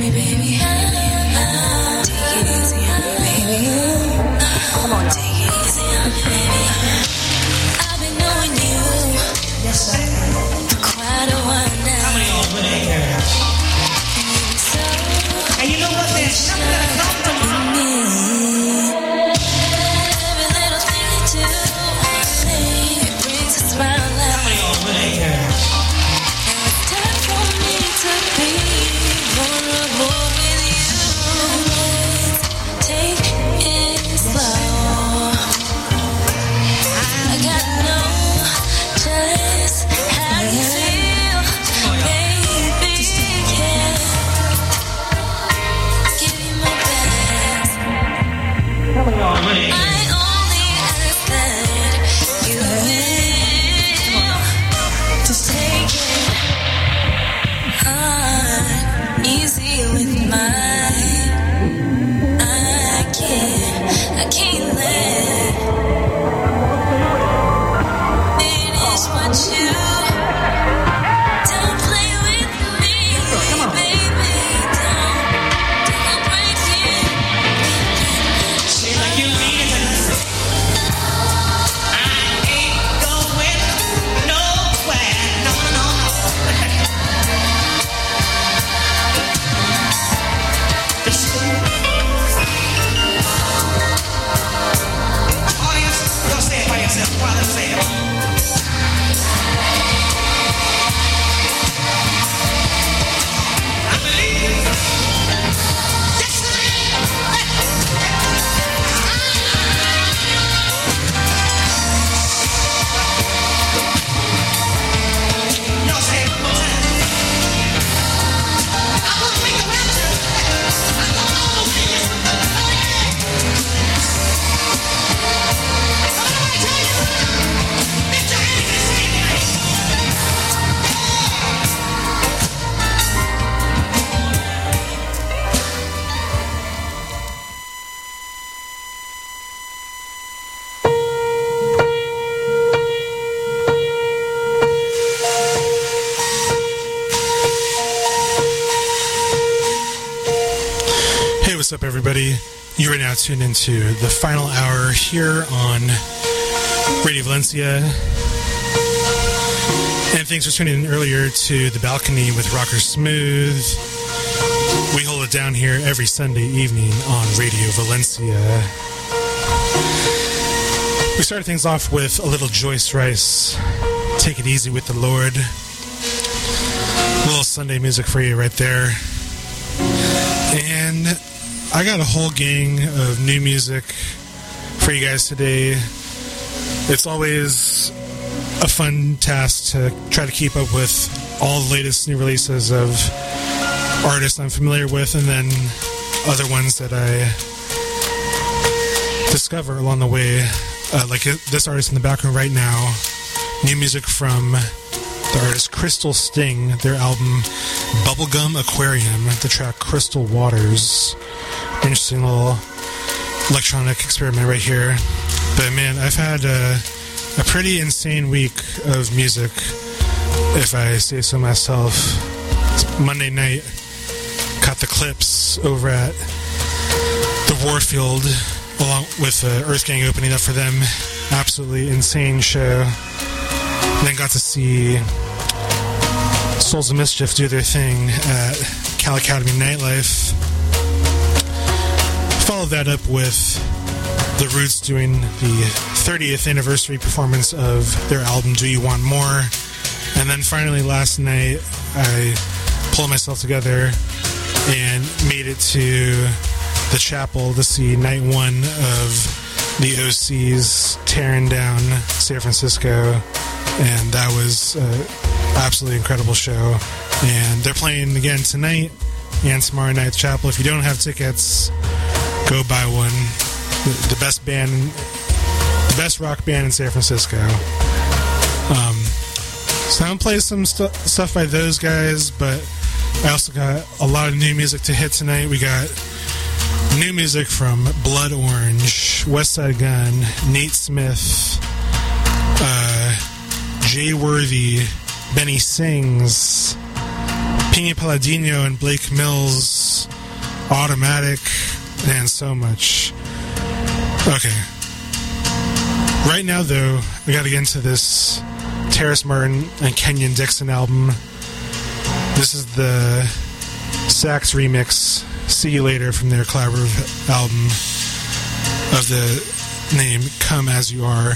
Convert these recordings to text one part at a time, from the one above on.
What's up, everybody? You are now tuned into the final hour here on Radio Valencia. And thanks for tuning in earlier to The Balcony with Rocker Smooth. We hold it down here every Sunday evening on Radio Valencia. We started things off with a little Joyce Rice, Take It Easy with the Lord. A little Sunday music for you right there. And I got a whole gang of new music for you guys today. It's always a fun task to try to keep up with all the latest new releases of artists I'm familiar with, and then other ones that I discover along the way. Like this artist in the background right now, new music from the artist Crystal Sting, their album Bubblegum Aquarium, the track Crystal Waters. Interesting little electronic experiment right here. But man, I've had a pretty insane week of music, if I say so myself. Monday night, caught the Clips over at the Warfield, along with Earth Gang opening up for them. Absolutely insane show. And then got to see Souls of Mischief do their thing at Cal Academy Nightlife. Followed that up with The Roots doing the 30th anniversary performance of their album Do You Want More? And then finally last night I pulled myself together and made it to the chapel to see night one of the OCs tearing down San Francisco, and that was an absolutely incredible show. And they're playing again tonight and tomorrow night at the chapel. If you don't have tickets, go buy one. The best band, the best rock band in San Francisco. So I'm going to play some stuff by those guys, but I also got a lot of new music to hit tonight. We got new music from Blood Orange, West Side Gun, Nate Smith, Jay Worthy, Benny Sings, Pini Palladino and Blake Mills, Automatic, and so much. Okay. Right now, though, we got to get into this Terrace Martin and Kenyon Dixon album. This is the sax remix, See You Later, from their collaborative album of the name Come As You Are.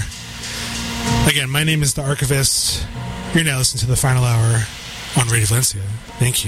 Again, my name is The Archivist. You're now listening to the final hour on Radio Valencia. Thank you.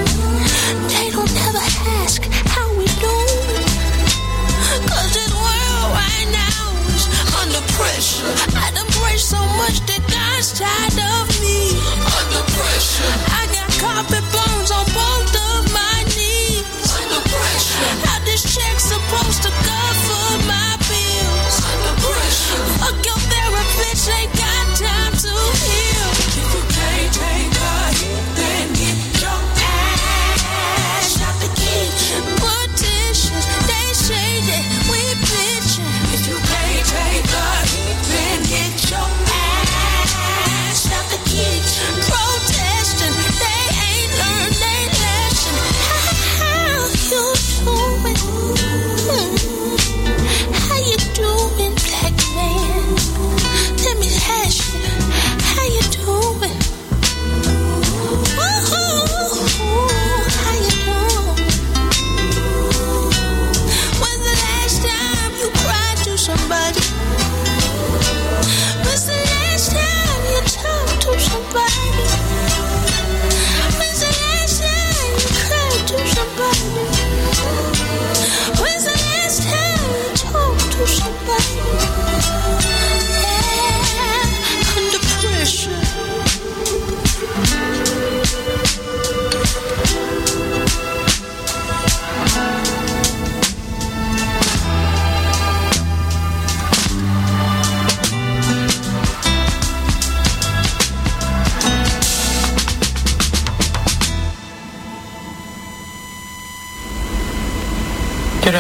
They don't ever ask how we do, 'cause this world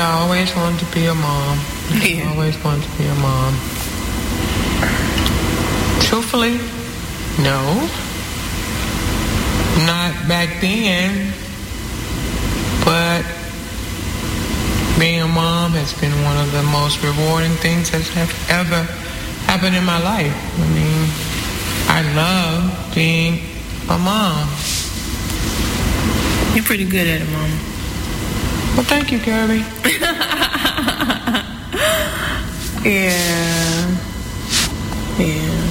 I always wanted to be a mom. I always wanted to be a mom. Truthfully, no. Not back then. But being a mom has been one of the most rewarding things that have ever happened in my life. I mean, I love being a mom. You're pretty good at it, Mama. Well, thank you, Kirby. Yeah. Yeah.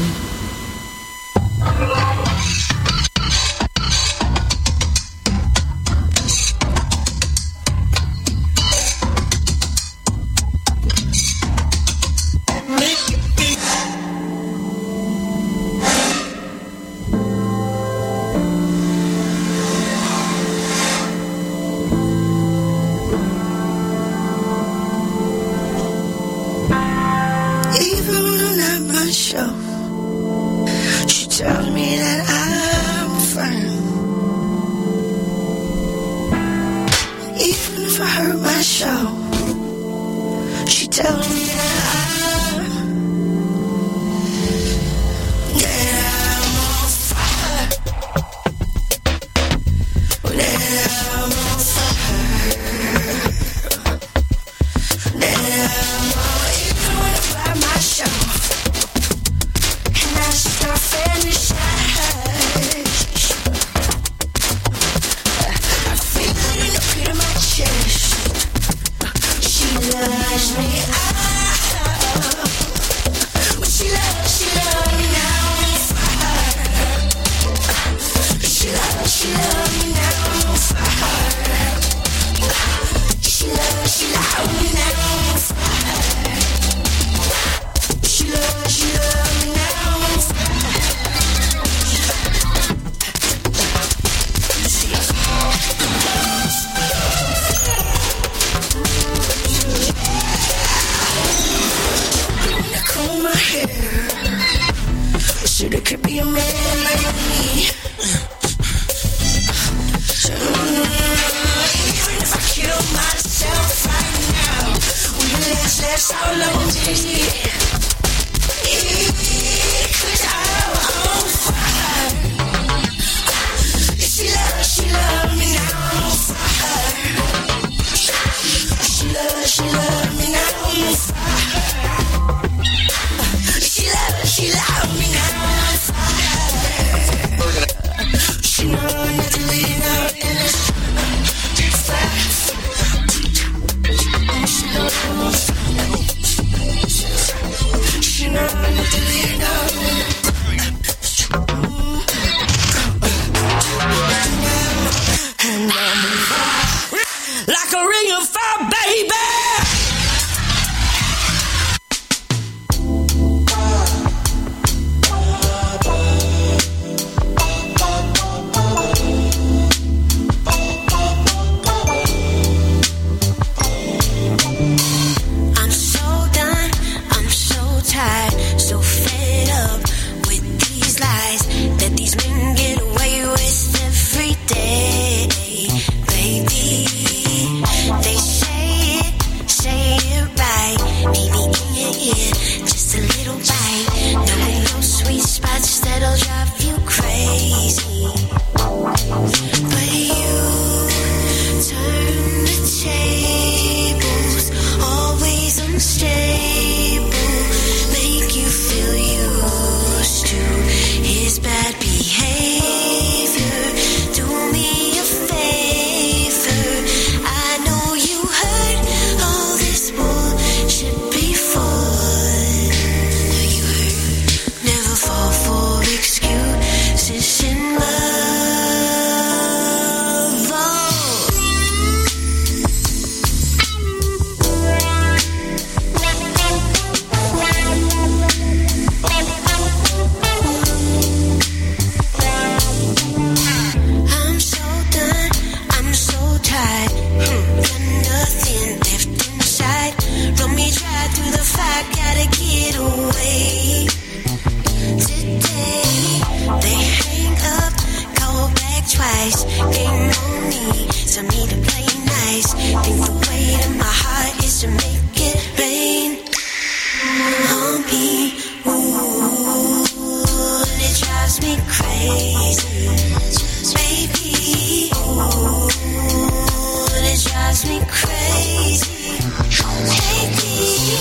me crazy, baby. Ooh, and it drives me crazy, baby.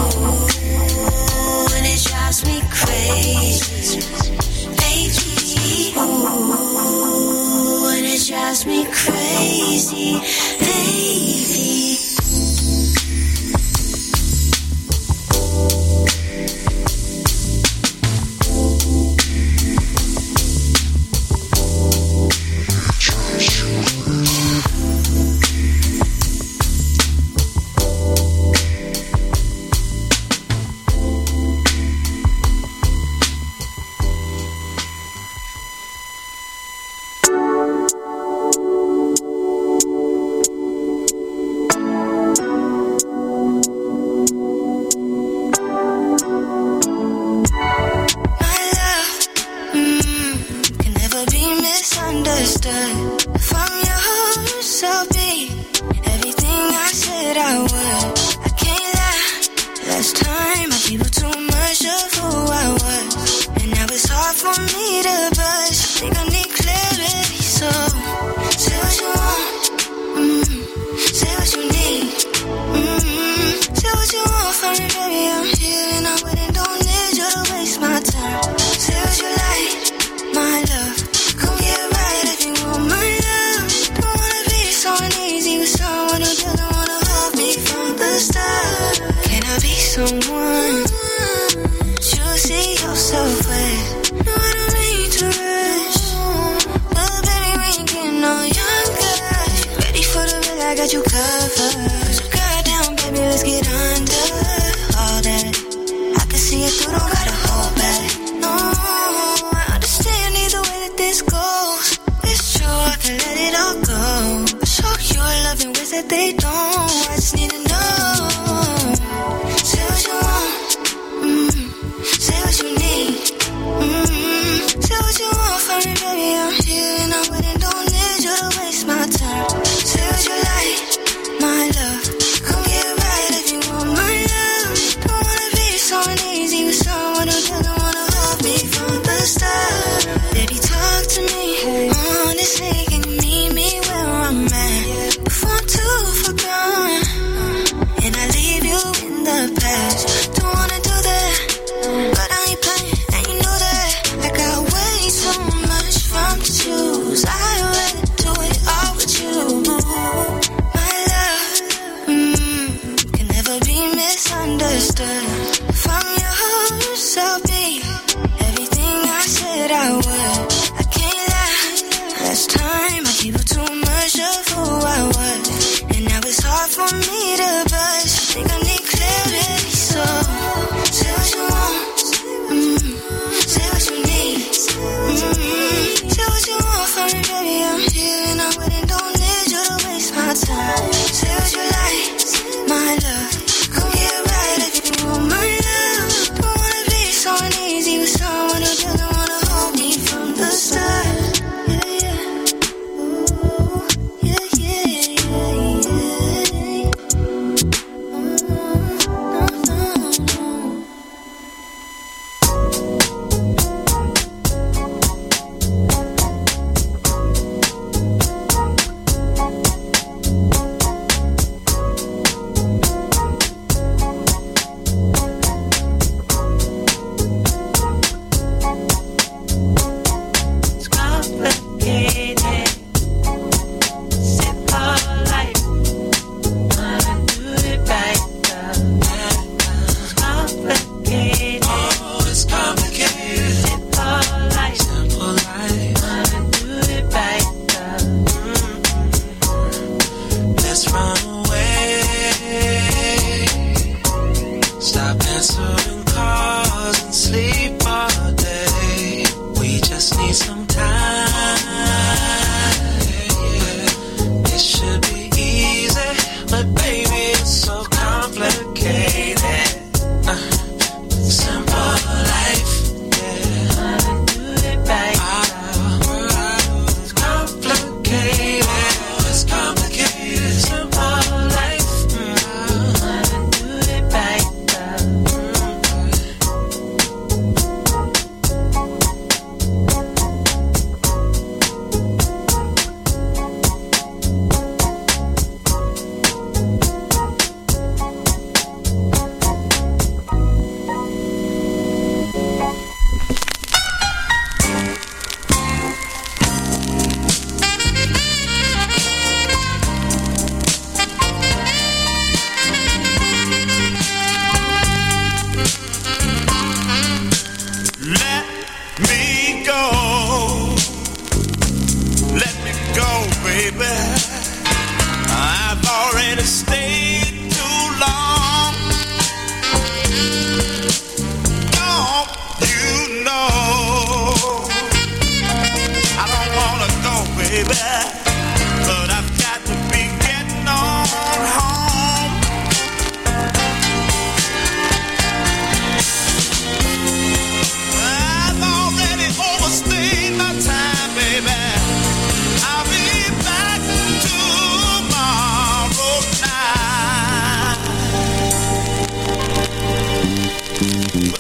Ooh, and it drives me crazy, baby. Ooh, and it drives me crazy, baby.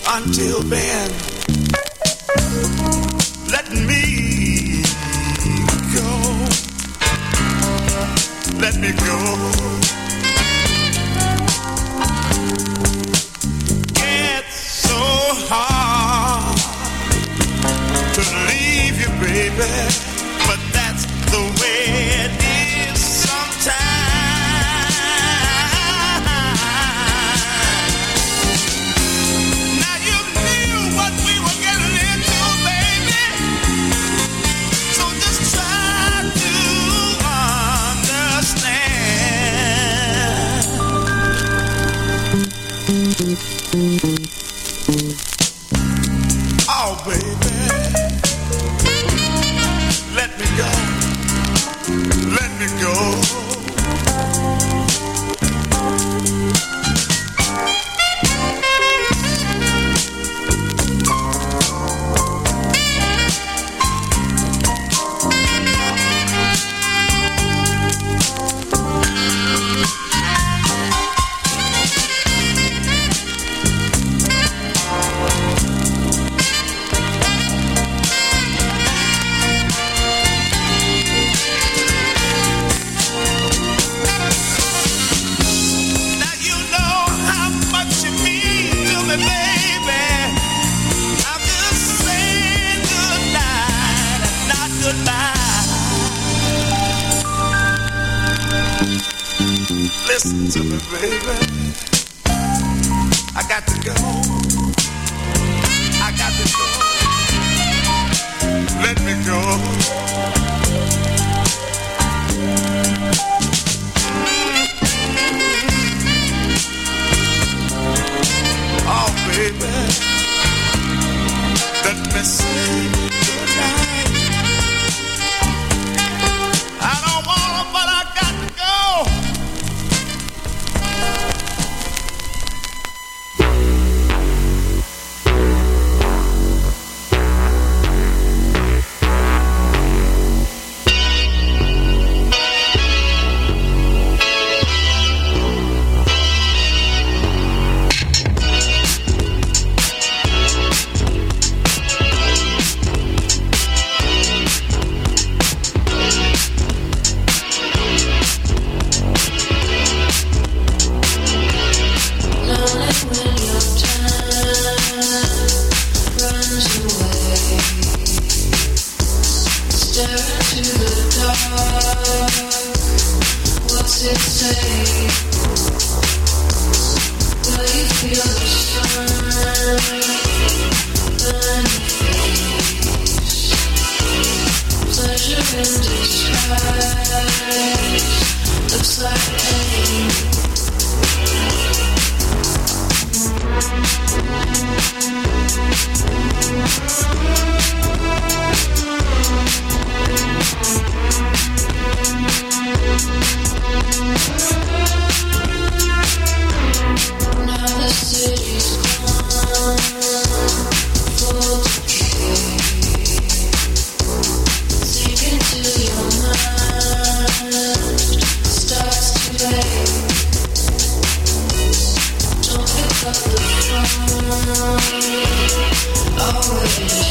until then, let me go. Let me go. It's so hard to leave you, baby, but that's the way it is sometimes. Now you knew what we were getting into, baby, so just try to understand. Oh, baby, let me go. Let me go. Listen to me, baby. I got to go. I got to go. Let me go. Oh, baby, let me say goodnight. I don't wanna, but I got to go. Always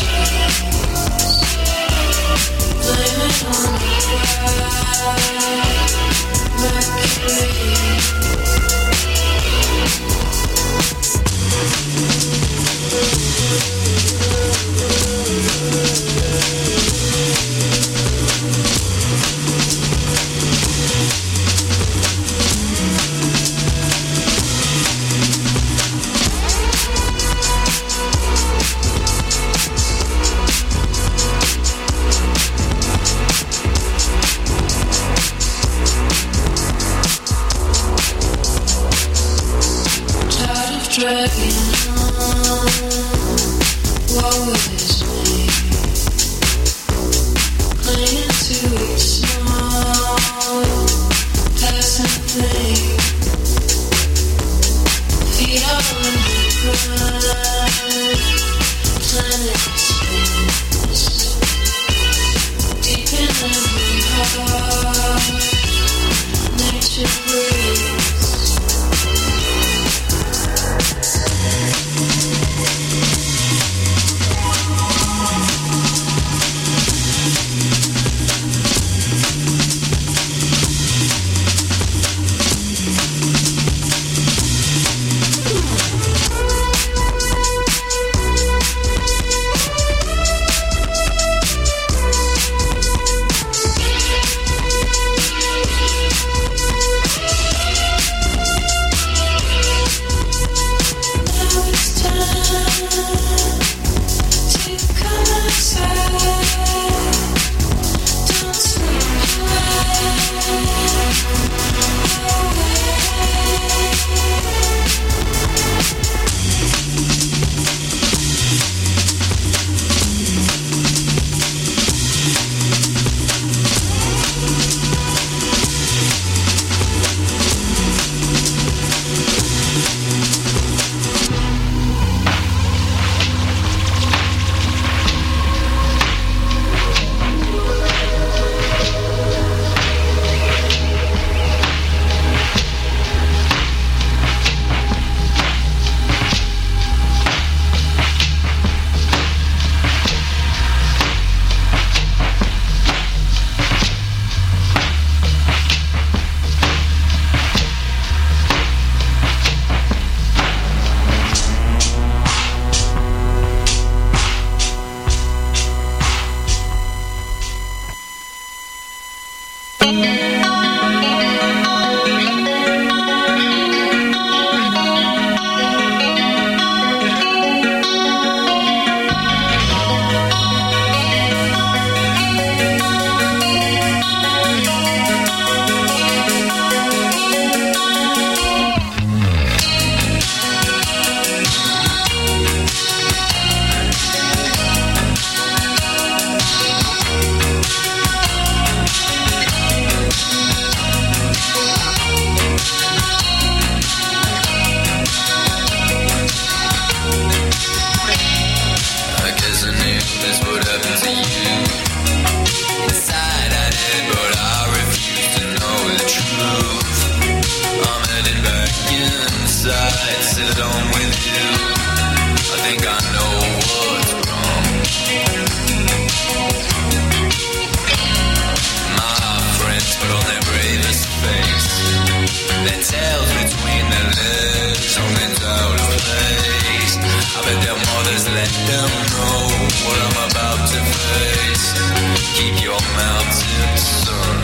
with their mothers, let them know what I'm about to face. Keep your mouth zipped, son.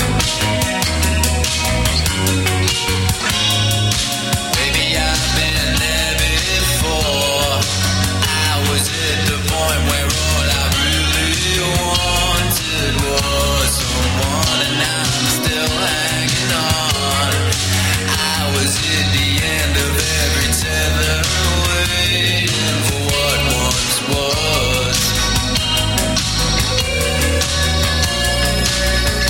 Baby, I've been there before. I was at the point where all I really wanted was someone, and I'm still hanging on. I was at the end of every tether, waiting for what once was.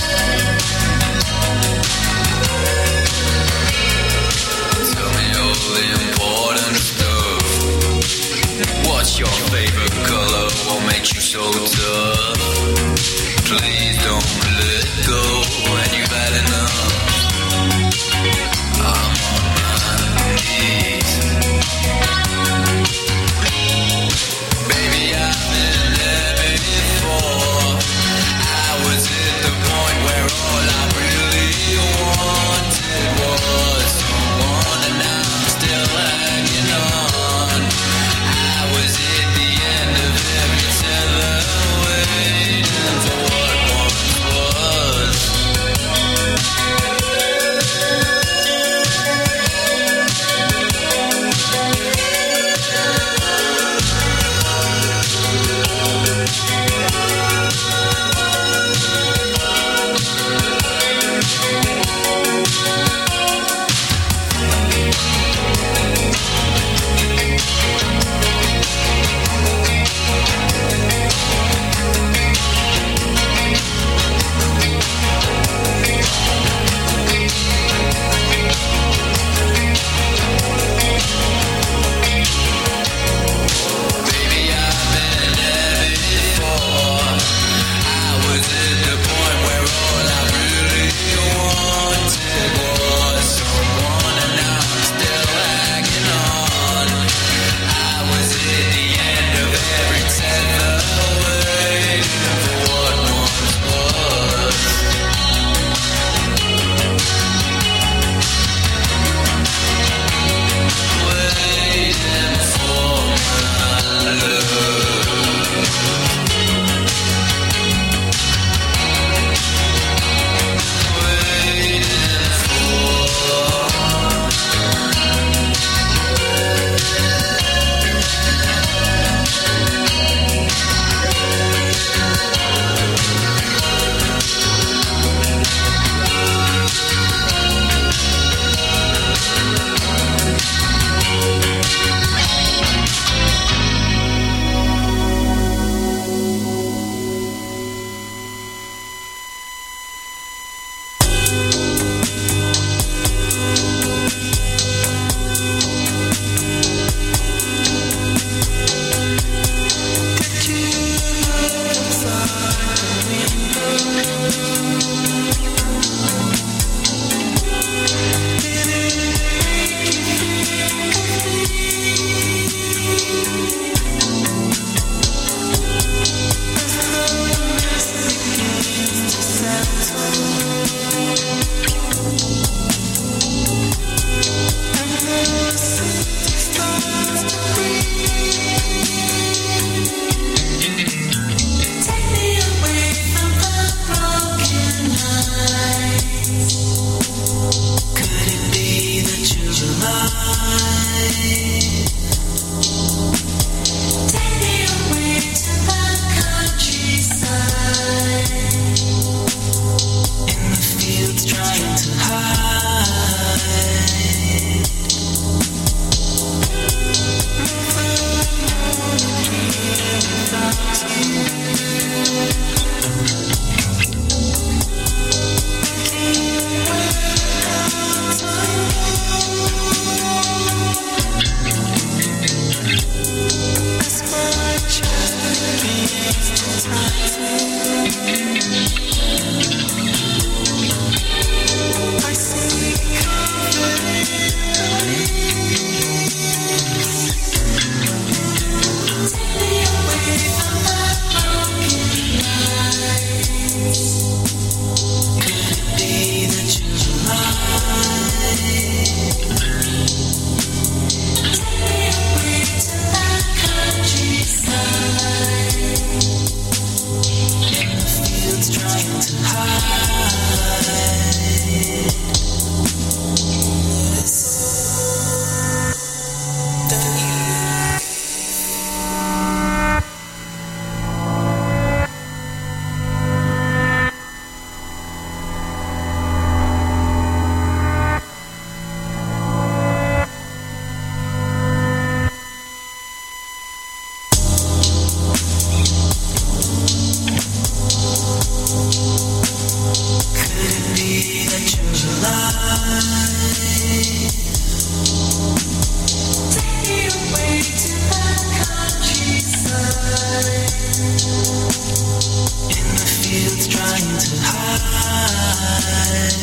in the fields trying to hide.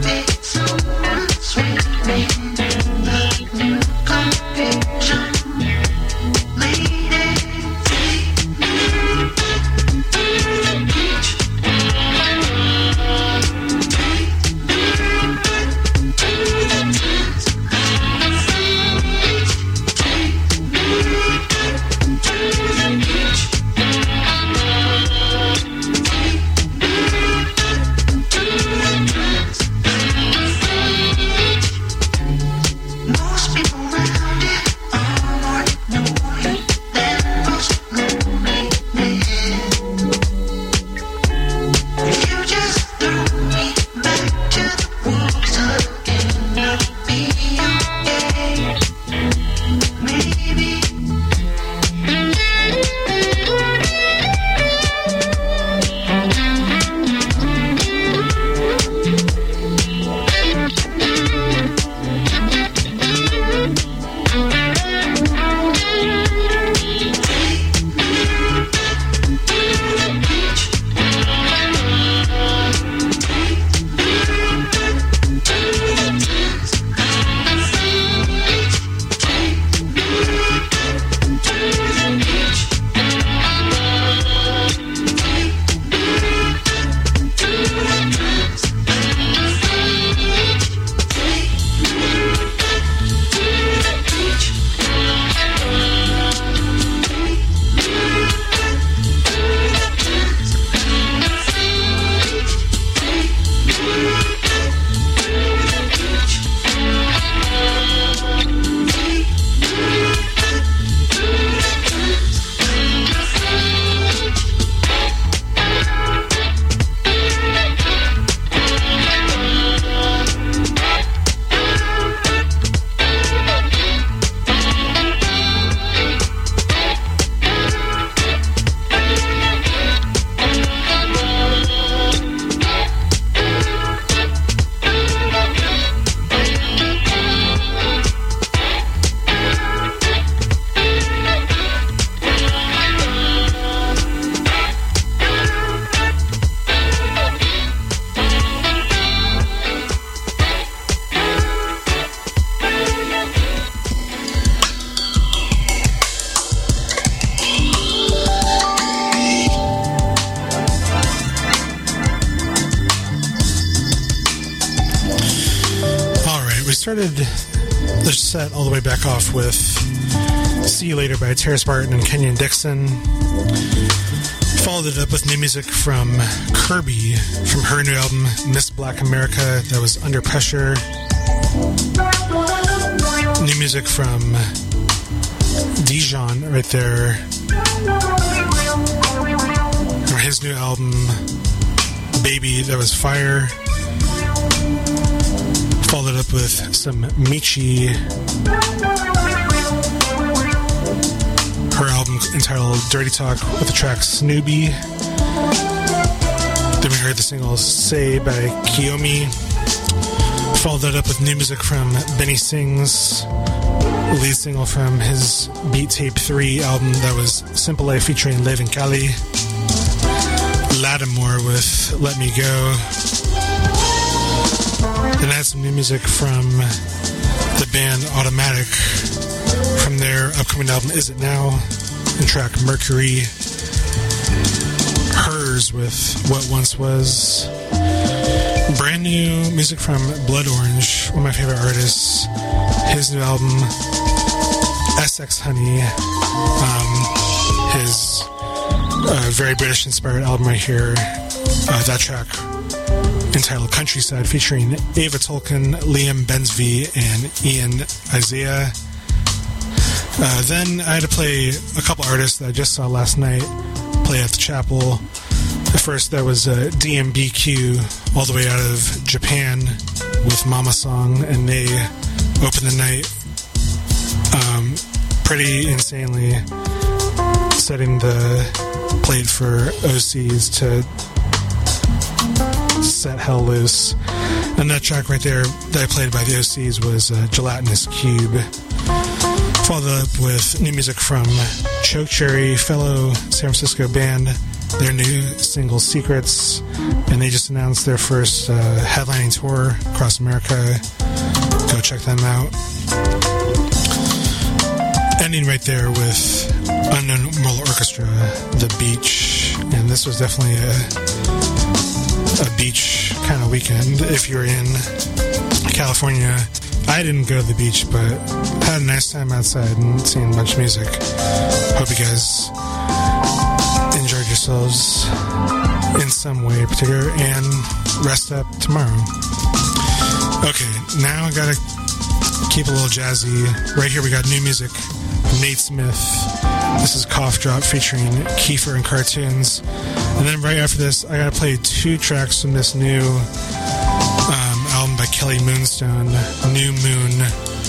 started the set all the way back off with See You Later by Terrace Martin and Kenyon Dixon. Followed it up with new music from Kirby from her new album Miss Black America. That was Under Pressure. New music from Dijon right there. Or his new album Baby, that was Fire. Followed up with some Michi. Her album entitled Dirty Talk with the track Snoopy. Then we heard the single Say by Kiyomi. Followed that up with new music from Benny Sings, lead single from his Beat Tape 3 album that was Simple Life featuring Live in Cali. Lattimore with Let Me Go. Then I had some new music from the band Automatic from their upcoming album Is It Now, and track Mercury. Hers with What Once Was. Brand new music from Blood Orange, one of my favorite artists. His new album SX Honey. His very British inspired album right here. That track entitled Countryside featuring Ava Tolkien, Liam Bensby, and Ian Isaiah. Then I had to play a couple artists that I just saw last night play at the chapel. At first, that was DMBQ, all the way out of Japan with Mama Song, and they opened the night pretty insanely, setting the plate for OCs to set hell loose. And that track right there that I played by the OCs was Gelatinous Cube. Followed up with new music from Choke Cherry, fellow San Francisco band their new single Secrets, and they just announced their first headlining tour across America. Go check them out. Ending right there with Unknown Mortal Orchestra, The Beach, and this was definitely a beach kind of weekend. If you're in California, I didn't go to the beach, but had a nice time outside and seeing a bunch of music. Hope you guys enjoyed yourselves in some way in particular, and rest up tomorrow. Okay, now I gotta keep a little jazzy. Right here we got new music from Nate Smith. This is Cough Drop featuring Kiefer and Cartoons. And then right after this, I gotta play 2 tracks from this new album by Kelly Moonstone, New Moon.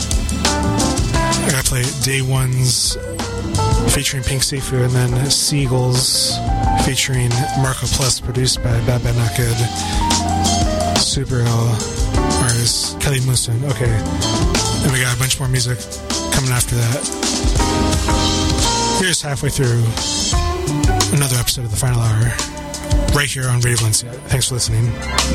I gotta play Day Ones featuring Pink Sifu, and then Seagulls featuring Marco Plus, produced by Bad Bad Not Good. Super artist Kelly Moonstone. Okay, and we got a bunch more music coming after that. We're just halfway through another episode of The Final Hour, right here on Radio Valencia. Thanks for listening.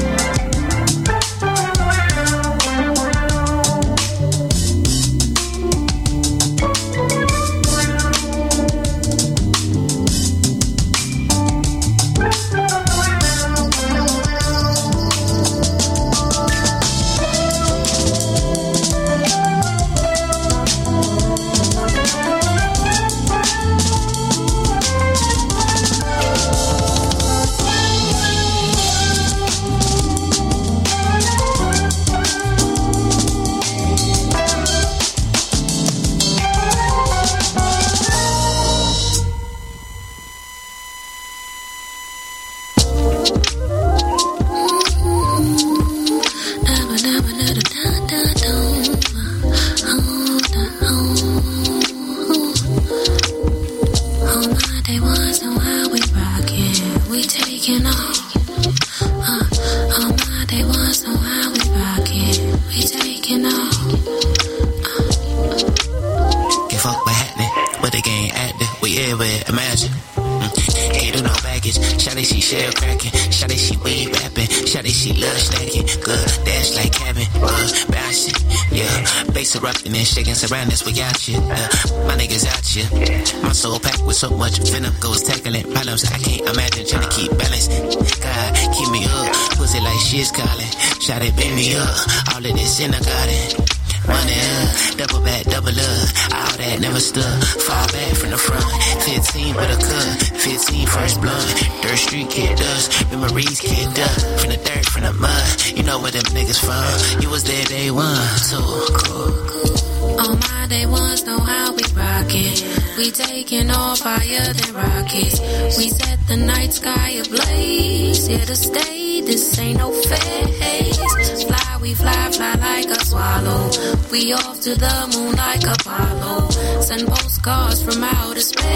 Erupting and shaking surroundings, we out here. My niggas out here. My soul packed with so much venom, goes tackling problems I can't imagine. Trying to keep balance. God, keep me up. Pussy like shit's calling. Shot it, bend me up. All of this in the garden. Money up, double back, double up. All that never stood. Fall back from the front. 15 with a cut. 15 first blood. Dirt street kid does. Memories kid up. From the dirt, from the mud. You know where them niggas from. You was there day one, too cool. All my day ones know how we rock it. We taking off higher than rockets. We set the night sky ablaze. Here to stay, this ain't no phase. Fly, we fly, fly like a swallow. We off to the moon like Apollo. Send postcards from outer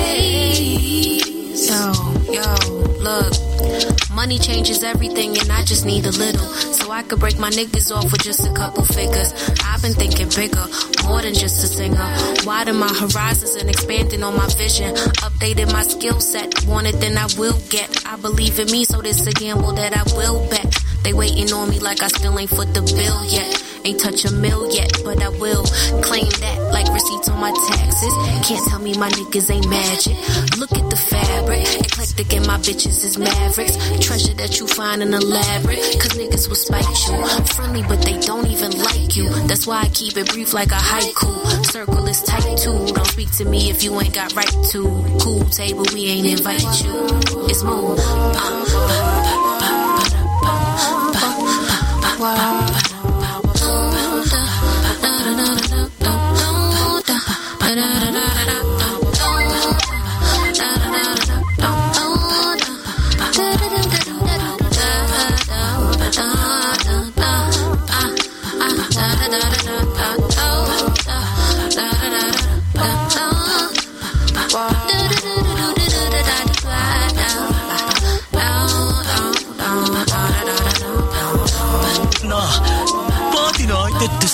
space. Yo, look. Money changes everything and I just need a little. So I could break my niggas off with just a couple figures. I've been thinking bigger, more than just a singer. Widen my horizons and expanding on my vision. Updated my skill set, want it then I will get. I believe in me, so this a gamble that I will bet. They waiting on me like I still ain't foot the bill yet. Ain't touch a mill yet, but I will claim that like receipts on my taxes. Can't tell me my niggas ain't magic. Look at the fabric, eclectic and my bitches is mavericks. Treasure that you find in elaborate, cause niggas will spite you. Friendly but they don't even like you. That's why I keep it brief like a haiku. Circle is tight too, don't speak to me if you ain't got right to. Cool table, we ain't invite you. It's move.